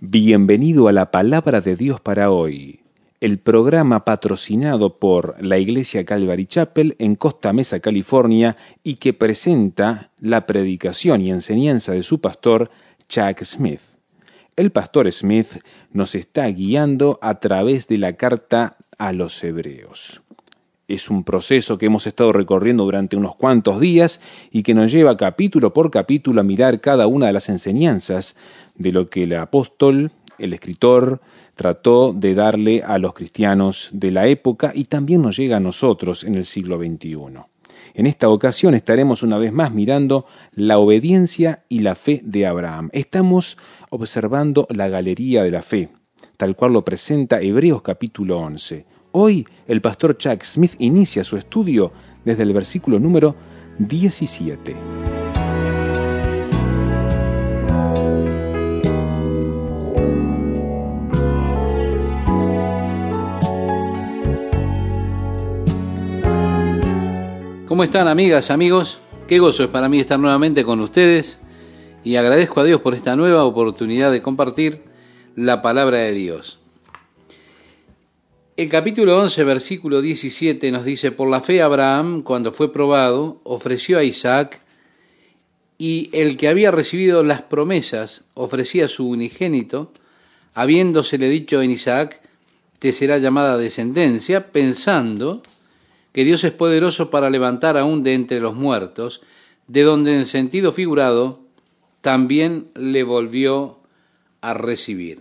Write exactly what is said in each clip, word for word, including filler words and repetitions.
Bienvenido a la Palabra de Dios para hoy, el programa patrocinado por la Iglesia Calvary Chapel en Costa Mesa, California, y que presenta la predicación y enseñanza de su pastor, Chuck Smith. El pastor Smith nos está guiando a través de la carta a los Hebreos. Es un proceso que hemos estado recorriendo durante unos cuantos días y que nos lleva capítulo por capítulo a mirar cada una de las enseñanzas de lo que el apóstol, el escritor, trató de darle a los cristianos de la época y también nos llega a nosotros en el siglo veintiuno. En esta ocasión estaremos una vez más mirando la obediencia y la fe de Abraham. Estamos observando la galería de la fe, tal cual lo presenta Hebreos capítulo once. Hoy el pastor Chuck Smith inicia su estudio desde el versículo número diecisiete. ¿Cómo están, amigas, amigos? Qué gozo es para mí estar nuevamente con ustedes y agradezco a Dios por esta nueva oportunidad de compartir la palabra de Dios. El capítulo once, versículo diecisiete nos dice: por la fe Abraham, cuando fue probado, ofreció a Isaac, y el que había recibido las promesas ofrecía su unigénito, habiéndosele dicho en Isaac: te será llamada descendencia, pensando que Dios es poderoso para levantar aún de entre los muertos, de donde en sentido figurado también le volvió a recibir.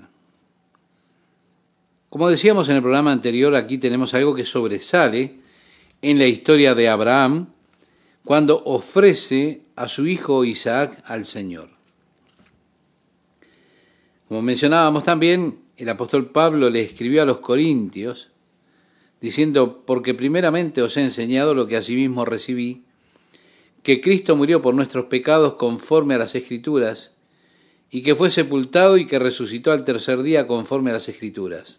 Como decíamos en el programa anterior, aquí tenemos algo que sobresale en la historia de Abraham cuando ofrece a su hijo Isaac al Señor. Como mencionábamos también, el apóstol Pablo le escribió a los Corintios diciendo: porque primeramente os he enseñado lo que asimismo recibí, que Cristo murió por nuestros pecados conforme a las Escrituras, y que fue sepultado y que resucitó al tercer día conforme a las Escrituras.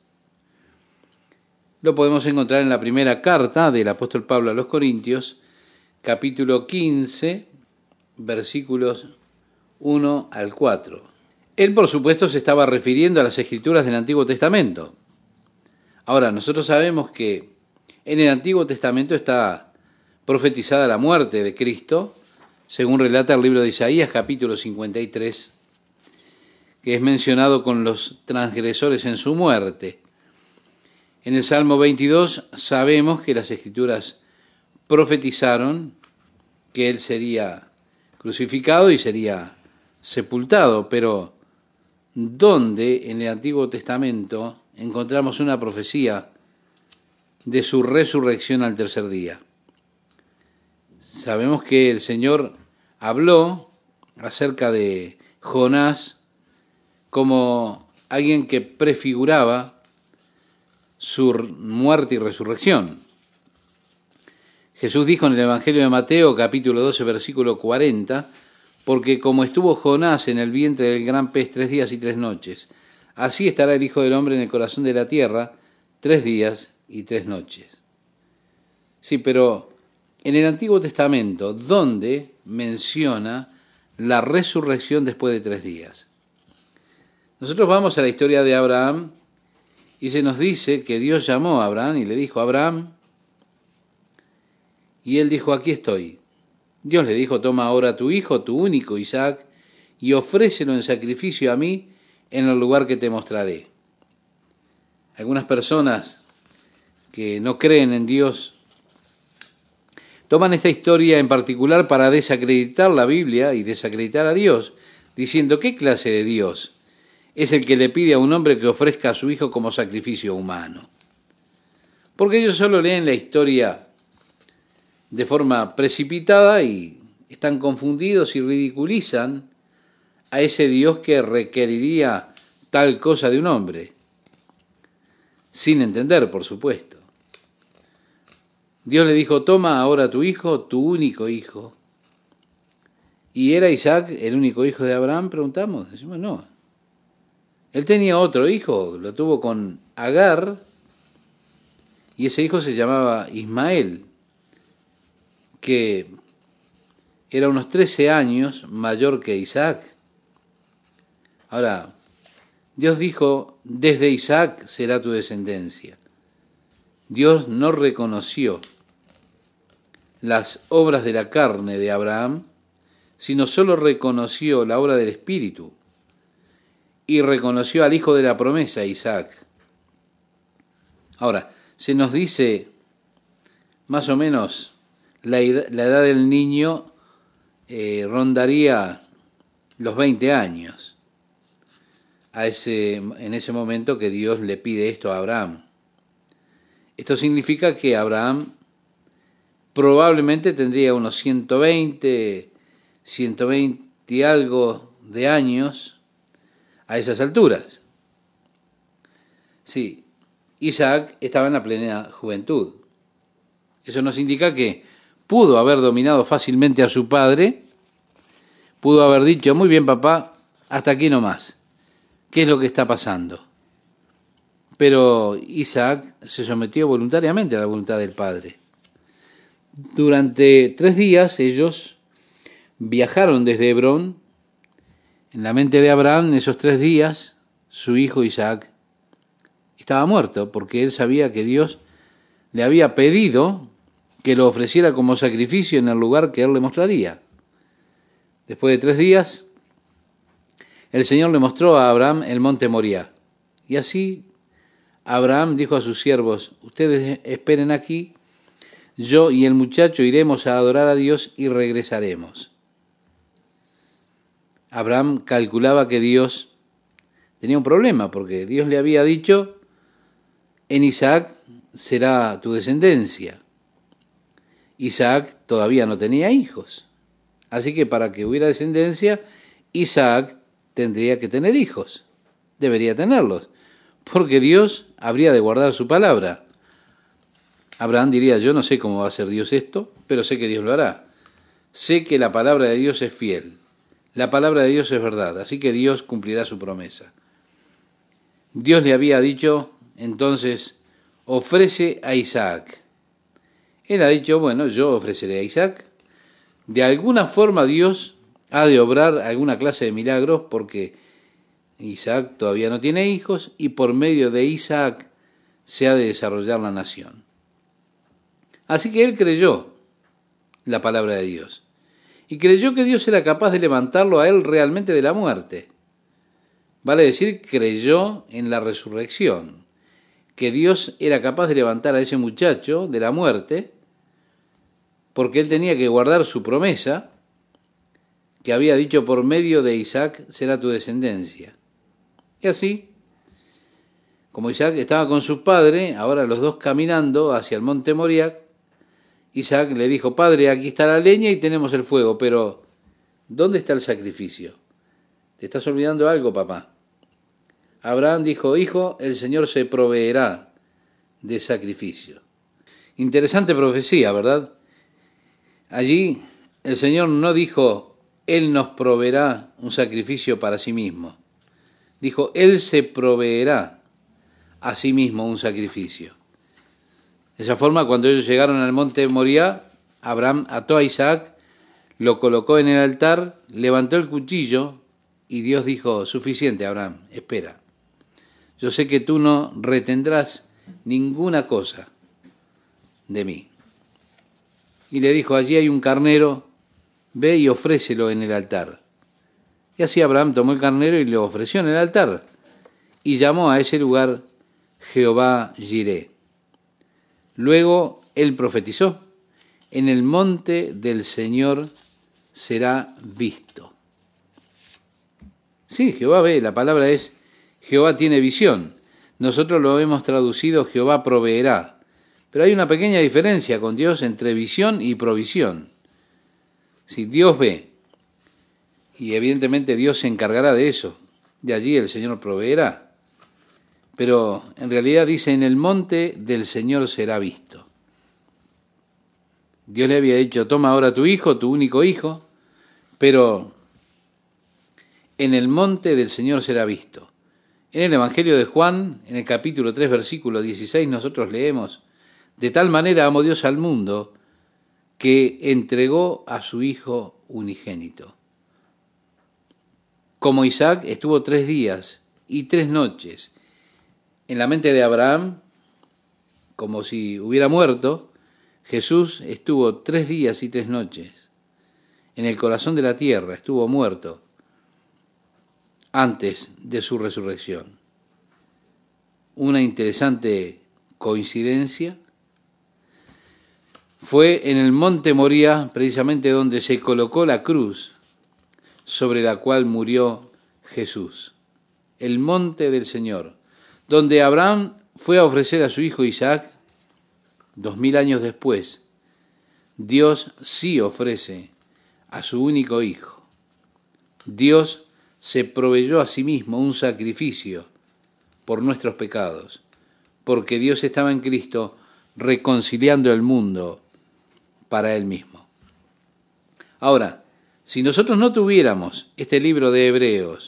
Lo podemos encontrar en la primera carta del apóstol Pablo a los Corintios, capítulo quince, versículos uno al cuatro. Él, por supuesto, se estaba refiriendo a las Escrituras del Antiguo Testamento. Ahora, nosotros sabemos que en el Antiguo Testamento está profetizada la muerte de Cristo, según relata el libro de Isaías, capítulo cincuenta y tres, que es mencionado con los transgresores en su muerte. En el Salmo veintidós sabemos que las Escrituras profetizaron que Él sería crucificado y sería sepultado, pero ¿dónde en el Antiguo Testamento encontramos una profecía de su resurrección al tercer día? Sabemos que el Señor habló acerca de Jonás como alguien que prefiguraba su muerte y resurrección. Jesús dijo en el Evangelio de Mateo, capítulo doce, versículo cuarenta, porque como estuvo Jonás en el vientre del gran pez tres días y tres noches, así estará el Hijo del Hombre en el corazón de la tierra tres días y tres noches. Sí, pero en el Antiguo Testamento, ¿dónde menciona la resurrección después de tres días? Nosotros vamos a la historia de Abraham y se nos dice que Dios llamó a Abraham y le dijo: Abraham, y él dijo: aquí estoy. Dios le dijo: toma ahora tu hijo, tu único Isaac, y ofrécelo en sacrificio a mí en el lugar que te mostraré. Algunas personas que no creen en Dios toman esta historia en particular para desacreditar la Biblia y desacreditar a Dios, diciendo: ¿qué clase de Dios es el que le pide a un hombre que ofrezca a su hijo como sacrificio humano? Porque ellos solo leen la historia de forma precipitada y están confundidos y ridiculizan a ese Dios que requeriría tal cosa de un hombre, sin entender, por supuesto. Dios le dijo: toma ahora tu hijo, tu único hijo. ¿Y era Isaac el único hijo de Abraham? Preguntamos. Decimos: no. Él tenía otro hijo, lo tuvo con Agar, y ese hijo se llamaba Ismael, que era unos trece años mayor que Isaac. Ahora, Dios dijo, desde Isaac será tu descendencia. Dios no reconoció las obras de la carne de Abraham, sino solo reconoció la obra del Espíritu y reconoció al hijo de la promesa, Isaac. Ahora, se nos dice más o menos la edad, la edad del niño eh, rondaría los veinte años, a ese, en ese momento que Dios le pide esto a Abraham. Esto significa que Abraham probablemente tendría unos ciento veinte, ciento veinte y algo de años a esas alturas. Sí, Isaac estaba en la plena juventud. Eso nos indica que pudo haber dominado fácilmente a su padre, pudo haber dicho, muy bien papá, hasta aquí nomás, ¿qué es lo que está pasando? Pero Isaac se sometió voluntariamente a la voluntad del padre. Durante tres días ellos viajaron desde Hebrón. En la mente de Abraham, en esos tres días, su hijo Isaac estaba muerto, porque él sabía que Dios le había pedido que lo ofreciera como sacrificio en el lugar que él le mostraría. Después de tres días, el Señor le mostró a Abraham el monte Moriah. Y así Abraham dijo a sus siervos, ustedes esperen aquí, yo y el muchacho iremos a adorar a Dios y regresaremos. Abraham calculaba que Dios tenía un problema, porque Dios le había dicho, en Isaac será tu descendencia. Isaac todavía no tenía hijos. Así que para que hubiera descendencia, Isaac tendría que tener hijos. Debería tenerlos, porque Dios habría de guardar su palabra. Abraham diría, yo no sé cómo va a hacer Dios esto, pero sé que Dios lo hará. Sé que la palabra de Dios es fiel. La palabra de Dios es verdad, así que Dios cumplirá su promesa. Dios le había dicho, entonces, ofrece a Isaac. Él ha dicho, bueno, yo ofreceré a Isaac. De alguna forma Dios ha de obrar alguna clase de milagros porque Isaac todavía no tiene hijos y por medio de Isaac se ha de desarrollar la nación. Así que él creyó la palabra de Dios y creyó que Dios era capaz de levantarlo a él realmente de la muerte. Vale decir, creyó en la resurrección, que Dios era capaz de levantar a ese muchacho de la muerte porque él tenía que guardar su promesa que había dicho por medio de Isaac será tu descendencia. Y así, como Isaac estaba con su padre, ahora los dos caminando hacia el monte Moriah, Isaac le dijo, padre, aquí está la leña y tenemos el fuego, pero ¿dónde está el sacrificio? ¿Te estás olvidando algo, papá? Abraham dijo, hijo, el Señor se proveerá de sacrificio. Interesante profecía, ¿verdad? Allí el Señor no dijo, Él nos proveerá un sacrificio para sí mismo. Dijo, Él se proveerá a sí mismo un sacrificio. De esa forma, cuando ellos llegaron al monte Moriah, Abraham ató a Isaac, lo colocó en el altar, levantó el cuchillo y Dios dijo, suficiente, Abraham, espera. Yo sé que tú no retendrás ninguna cosa de mí. Y le dijo, allí hay un carnero, ve y ofrécelo en el altar. Y así Abraham tomó el carnero y lo ofreció en el altar, y llamó a ese lugar Jehová Jireh. Luego él profetizó, en el monte del Señor será visto. Sí, Jehová ve, la palabra es, Jehová tiene visión. Nosotros lo hemos traducido, Jehová proveerá. Pero hay una pequeña diferencia con Dios entre visión y provisión. Si Dios ve, y evidentemente Dios se encargará de eso, de allí el Señor proveerá. Pero en realidad dice, en el monte del Señor será visto. Dios le había dicho, toma ahora tu hijo, tu único hijo, pero en el monte del Señor será visto. En el Evangelio de Juan, en el capítulo tres, versículo dieciséis, nosotros leemos, de tal manera amó Dios al mundo que entregó a su Hijo unigénito. Como Isaac estuvo tres días y tres noches. En la mente de Abraham, como si hubiera muerto, Jesús estuvo tres días y tres noches. En el corazón de la tierra estuvo muerto antes de su resurrección. Una interesante coincidencia. Fue en el monte Moría, precisamente donde se colocó la cruz sobre la cual murió Jesús. El monte del Señor, donde Abraham fue a ofrecer a su hijo Isaac. Dos mil años después, Dios sí ofrece a su único hijo. Dios se proveyó a sí mismo un sacrificio por nuestros pecados, porque Dios estaba en Cristo reconciliando el mundo para Él mismo. Ahora, si nosotros no tuviéramos este libro de Hebreos,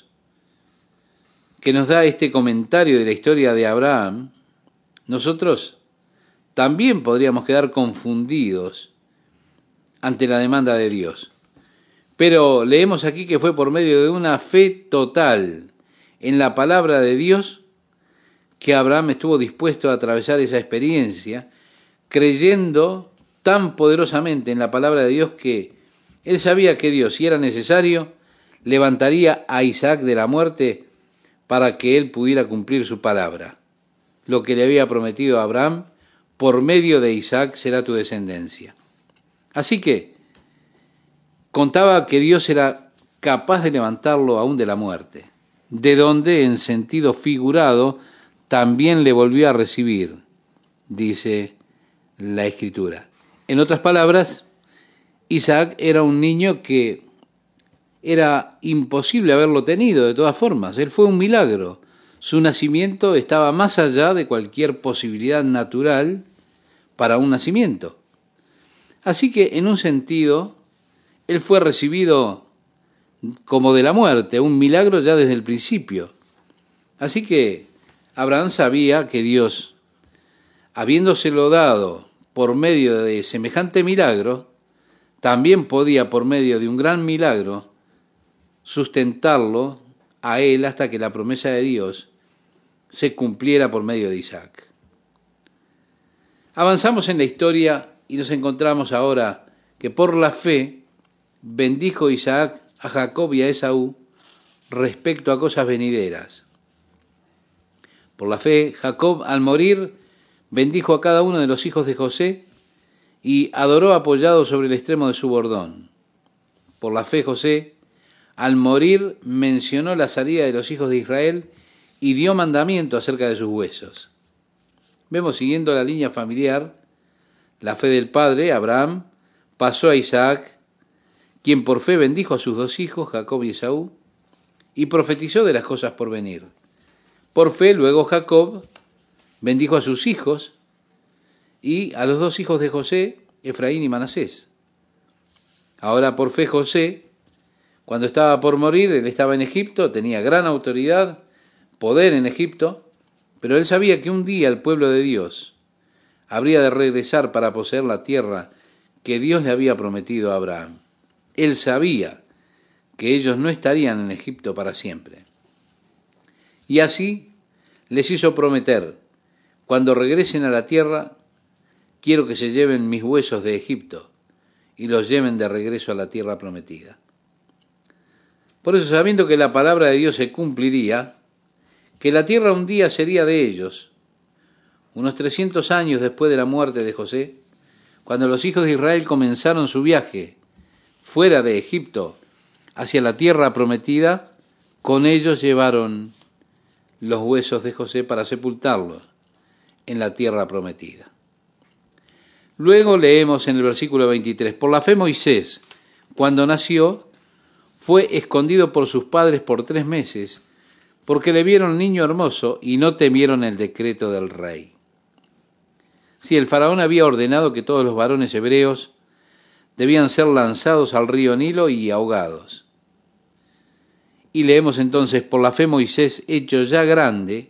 que nos da este comentario de la historia de Abraham, nosotros también podríamos quedar confundidos ante la demanda de Dios. Pero leemos aquí que fue por medio de una fe total en la palabra de Dios que Abraham estuvo dispuesto a atravesar esa experiencia, creyendo tan poderosamente en la palabra de Dios que él sabía que Dios, si era necesario, levantaría a Isaac de la muerte para que él pudiera cumplir su palabra. Lo que le había prometido a Abraham, por medio de Isaac será tu descendencia. Así que contaba que Dios era capaz de levantarlo aún de la muerte, de donde en sentido figurado también le volvió a recibir, dice la Escritura. En otras palabras, Isaac era un niño que era imposible haberlo tenido de todas formas. Él fue un milagro. Su nacimiento estaba más allá de cualquier posibilidad natural para un nacimiento. Así que, en un sentido, él fue recibido como de la muerte, un milagro ya desde el principio. Así que Abraham sabía que Dios, habiéndoselo dado por medio de semejante milagro, también podía, por medio de un gran milagro, sustentarlo a él hasta que la promesa de Dios se cumpliera por medio de Isaac. Avanzamos en la historia y nos encontramos ahora que por la fe bendijo Isaac a Jacob y a Esaú respecto a cosas venideras. Por la fe, Jacob, al morir, bendijo a cada uno de los hijos de José y adoró apoyado sobre el extremo de su bordón. Por la fe, José, al morir, mencionó la salida de los hijos de Israel y dio mandamiento acerca de sus huesos. Vemos, siguiendo la línea familiar, la fe del padre, Abraham, pasó a Isaac, quien por fe bendijo a sus dos hijos, Jacob y Esaú, y profetizó de las cosas por venir. Por fe, luego Jacob bendijo a sus hijos y a los dos hijos de José, Efraín y Manasés. Ahora por fe José, cuando estaba por morir, él estaba en Egipto, tenía gran autoridad, poder en Egipto, pero él sabía que un día el pueblo de Dios habría de regresar para poseer la tierra que Dios le había prometido a Abraham. Él sabía que ellos no estarían en Egipto para siempre. Y así les hizo prometer, cuando regresen a la tierra, quiero que se lleven mis huesos de Egipto y los lleven de regreso a la tierra prometida. Por eso, sabiendo que la palabra de Dios se cumpliría, que la tierra un día sería de ellos, unos trescientos años después de la muerte de José, cuando los hijos de Israel comenzaron su viaje fuera de Egipto hacia la tierra prometida, con ellos llevaron los huesos de José para sepultarlos en la tierra prometida. Luego leemos en el versículo veintitrés, por la fe Moisés, cuando nació, fue escondido por sus padres por tres meses, porque le vieron niño hermoso y no temieron el decreto del rey. Sí, el faraón había ordenado que todos los varones hebreos debían ser lanzados al río Nilo y ahogados. Y leemos entonces, por la fe Moisés, hecho ya grande,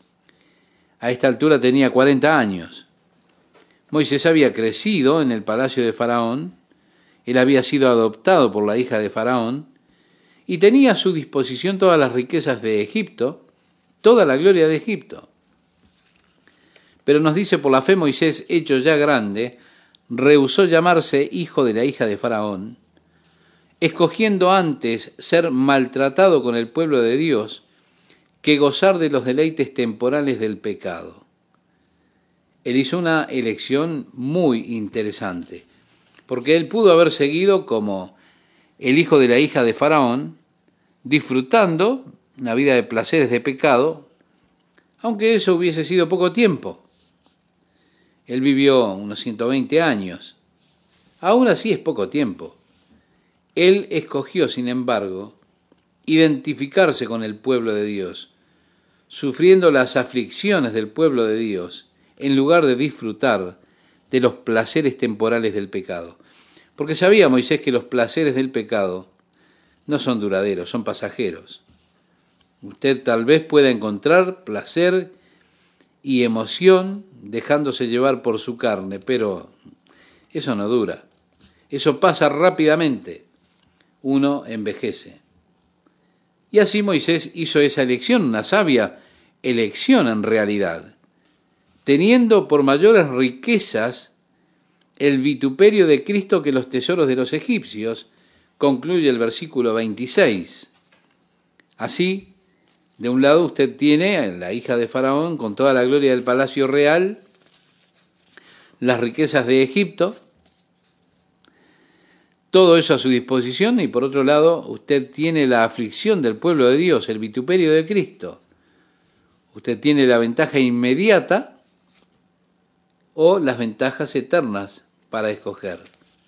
a esta altura tenía cuarenta años. Moisés había crecido en el palacio de Faraón, él había sido adoptado por la hija de Faraón, y tenía a su disposición todas las riquezas de Egipto, toda la gloria de Egipto. Pero nos dice, por la fe Moisés, hecho ya grande, rehusó llamarse hijo de la hija de Faraón, escogiendo antes ser maltratado con el pueblo de Dios que gozar de los deleites temporales del pecado. Él hizo una elección muy interesante, porque él pudo haber seguido como el hijo de la hija de Faraón, disfrutando una vida de placeres de pecado, aunque eso hubiese sido poco tiempo. Él vivió unos ciento veinte años. Aún así es poco tiempo. Él escogió, sin embargo, identificarse con el pueblo de Dios, sufriendo las aflicciones del pueblo de Dios, en lugar de disfrutar de los placeres temporales del pecado. Porque sabía Moisés que los placeres del pecado no son duraderos, son pasajeros. Usted tal vez pueda encontrar placer y emoción dejándose llevar por su carne, pero eso no dura. Eso pasa rápidamente. Uno envejece. Y así Moisés hizo esa elección, una sabia elección en realidad, teniendo por mayores riquezas el vituperio de Cristo que los tesoros de los egipcios, concluye el versículo veintiséis. Así, de un lado usted tiene a la hija de Faraón con toda la gloria del palacio real, las riquezas de Egipto, todo eso a su disposición, y por otro lado usted tiene la aflicción del pueblo de Dios, el vituperio de Cristo. Usted tiene la ventaja inmediata o las ventajas eternas para escoger.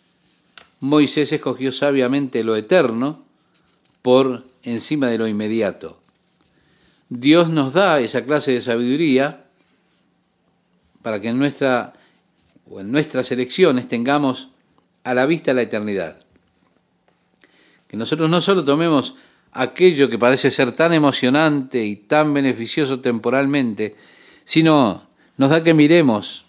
Moisés escogió sabiamente lo eterno por encima de lo inmediato. Dios nos da esa clase de sabiduría para que en nuestra o en nuestras elecciones tengamos a la vista la eternidad. Que nosotros no solo tomemos aquello que parece ser tan emocionante y tan beneficioso temporalmente, sino nos da que miremos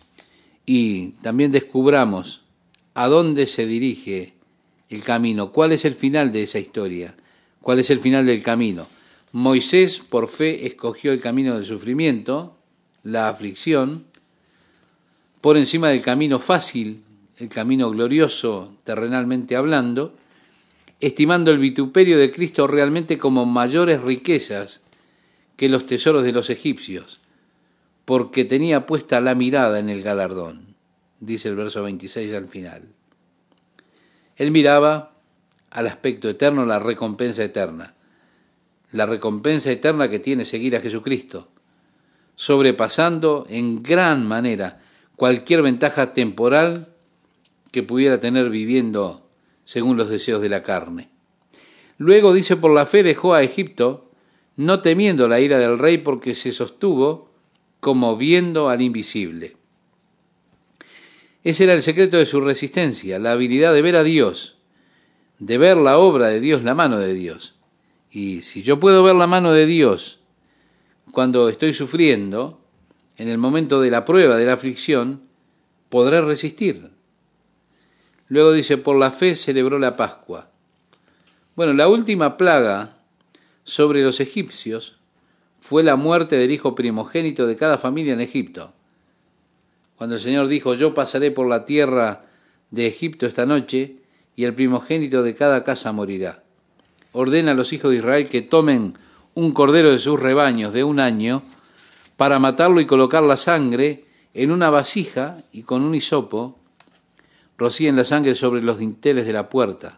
y también descubramos a dónde se dirige el camino, cuál es el final de esa historia, cuál es el final del camino. Moisés, por fe, escogió el camino del sufrimiento, la aflicción, por encima del camino fácil, el camino glorioso, terrenalmente hablando, estimando el vituperio de Cristo realmente como mayores riquezas que los tesoros de los egipcios, porque tenía puesta la mirada en el galardón, dice el verso veintiséis al final. Él miraba al aspecto eterno, la recompensa eterna, la recompensa eterna que tiene seguir a Jesucristo, sobrepasando en gran manera cualquier ventaja temporal que pudiera tener viviendo según los deseos de la carne. Luego dice, por la fe dejó a Egipto, no temiendo la ira del rey, porque se sostuvo como viendo al invisible. Ese era el secreto de su resistencia, la habilidad de ver a Dios, de ver la obra de Dios, la mano de Dios. Y si yo puedo ver la mano de Dios cuando estoy sufriendo, en el momento de la prueba, de la aflicción, podré resistir. Luego dice, por la fe celebró la Pascua. Bueno, la última plaga sobre los egipcios fue la muerte del hijo primogénito de cada familia en Egipto. Cuando el Señor dijo, yo pasaré por la tierra de Egipto esta noche, y el primogénito de cada casa morirá. Ordena a los hijos de Israel que tomen un cordero de sus rebaños de un año para matarlo y colocar la sangre en una vasija y con un hisopo rocíen la sangre sobre los dinteles de la puerta.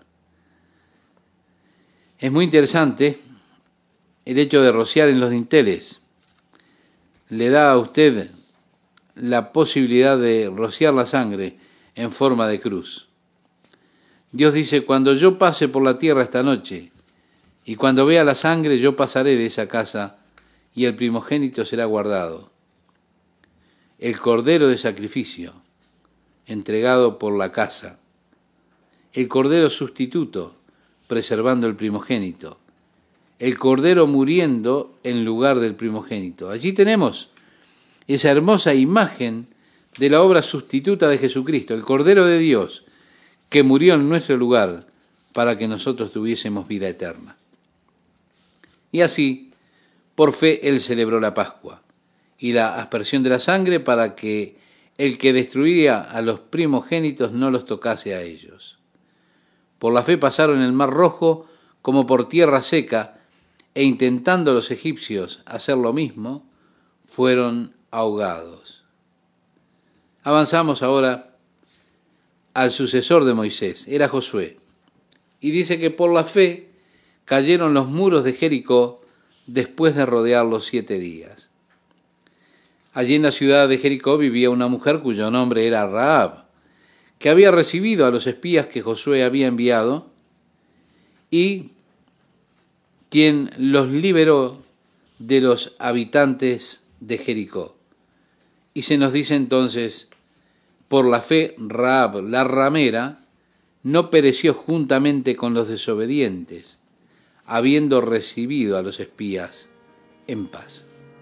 Es muy interesante el hecho de rociar en los dinteles. Le da a usted la posibilidad de rociar la sangre en forma de cruz. Dios dice, cuando yo pase por la tierra esta noche, y cuando vea la sangre, yo pasaré de esa casa, y el primogénito será guardado. El cordero de sacrificio, entregado por la casa. El cordero sustituto, preservando el primogénito. El cordero muriendo en lugar del primogénito. Allí tenemos esa hermosa imagen de la obra sustituta de Jesucristo, el Cordero de Dios, que murió en nuestro lugar para que nosotros tuviésemos vida eterna. Y así, Por fe él celebró la Pascua y la aspersión de la sangre para que el que destruía a los primogénitos no los tocase a ellos. Por la fe pasaron el mar Rojo como por tierra seca, e intentando los egipcios hacer lo mismo, fueron ahogados. Avanzamos ahora al sucesor de Moisés, era Josué, y dice que por la fe cayeron los muros de Jericó después de rodearlos siete días. Allí en la ciudad de Jericó vivía una mujer cuyo nombre era Rahab, que había recibido a los espías que Josué había enviado y quien los liberó de los habitantes de Jericó. Y se nos dice entonces, por la fe Rahab, la ramera, no pereció juntamente con los desobedientes, habiendo recibido a los espías en paz.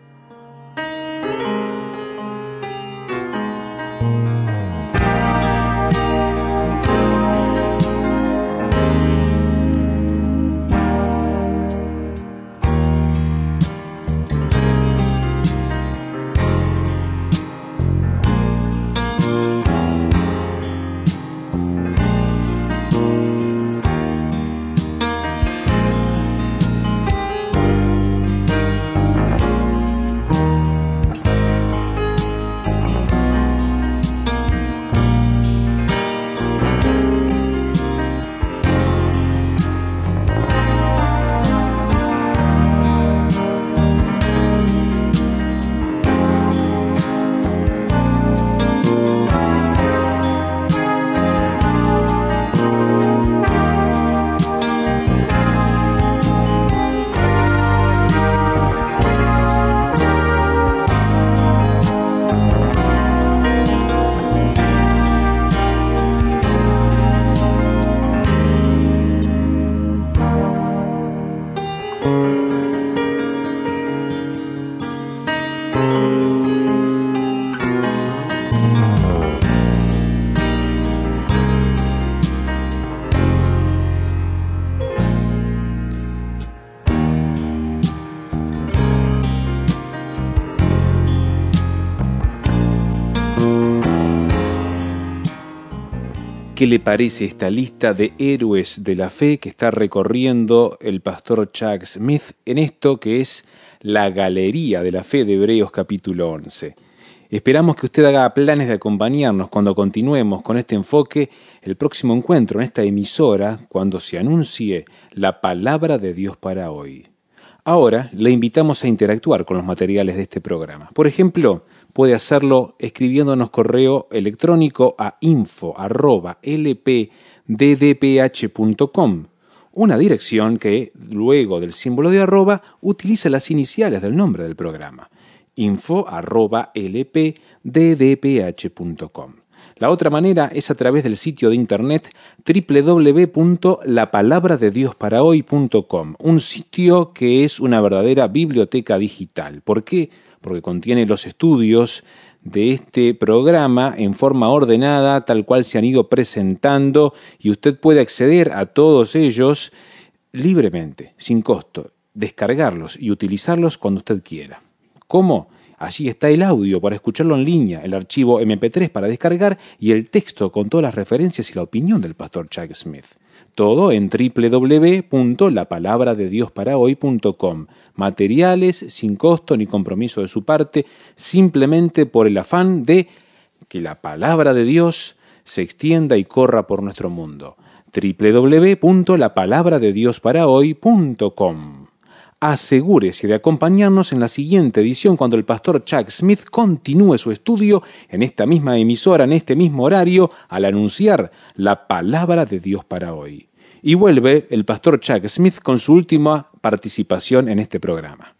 ¿Qué le parece esta lista de héroes de la fe que está recorriendo el pastor Chuck Smith en esto que es la Galería de la Fe de Hebreos capítulo once? Esperamos que usted haga planes de acompañarnos cuando continuemos con este enfoque el próximo encuentro en esta emisora cuando se anuncie la palabra de Dios para hoy. Ahora le invitamos a interactuar con los materiales de este programa. Por ejemplo, puede hacerlo escribiéndonos correo electrónico a info arroba l p d d p h punto com, una dirección que, luego del símbolo de arroba, utiliza las iniciales del nombre del programa, info arroba l p d d p h punto com. La otra manera es a través del sitio de internet doble u doble u doble u punto la palabra de dios para hoy punto com, un sitio que es una verdadera biblioteca digital. ¿Por qué? Porque contiene los estudios de este programa en forma ordenada, tal cual se han ido presentando, y usted puede acceder a todos ellos libremente, sin costo, descargarlos y utilizarlos cuando usted quiera. ¿Cómo? Allí está el audio para escucharlo en línea, el archivo eme pe tres para descargar y el texto con todas las referencias y la opinión del pastor Chuck Smith. Todo en doble u doble u doble u punto la palabra de dios para hoy punto com. Materiales sin costo ni compromiso de su parte, simplemente por el afán de que la palabra de Dios se extienda y corra por nuestro mundo. doble u doble u doble u punto la palabra de dios para hoy punto com. Asegúrese de acompañarnos en la siguiente edición cuando el pastor Chuck Smith continúe su estudio en esta misma emisora, en este mismo horario, al anunciar la palabra de Dios para hoy. Y vuelve el pastor Chuck Smith con su última participación en este programa.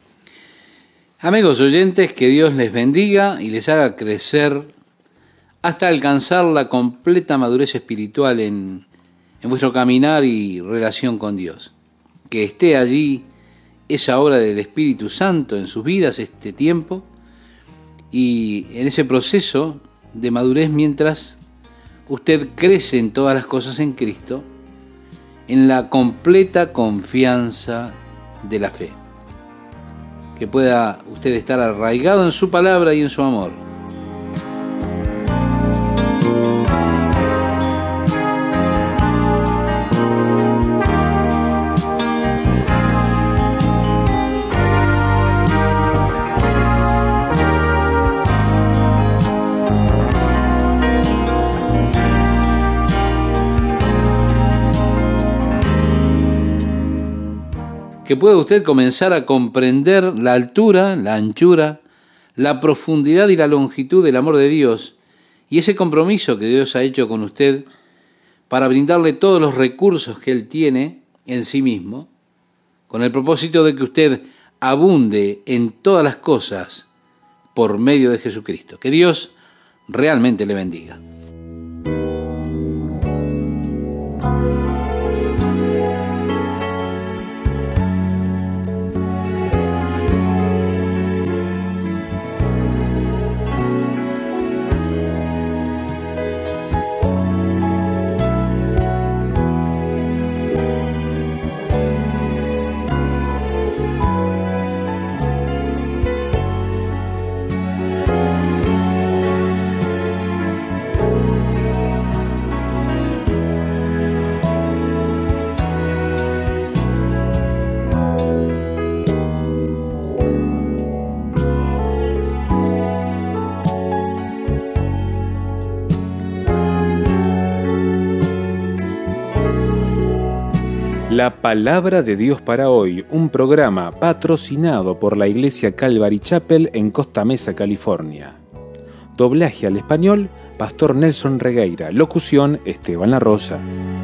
Amigos oyentes, que Dios les bendiga y les haga crecer hasta alcanzar la completa madurez espiritual en, en vuestro caminar y relación con Dios. Que esté allí esa obra del Espíritu Santo en sus vidas este tiempo y en ese proceso de madurez mientras usted crece en todas las cosas en Cristo, en la completa confianza de la fe. que pueda usted estar arraigado en su palabra y en su amor. Que pueda usted comenzar a comprender la altura, la anchura, la profundidad y la longitud del amor de Dios y ese compromiso que Dios ha hecho con usted para brindarle todos los recursos que Él tiene en sí mismo, con el propósito de que usted abunde en todas las cosas por medio de Jesucristo. Que Dios realmente le bendiga. La Palabra de Dios para hoy, un programa patrocinado por la Iglesia Calvary Chapel en Costa Mesa, California. Doblaje al español, Pastor Nelson Regueira. Locución, Esteban La Rosa.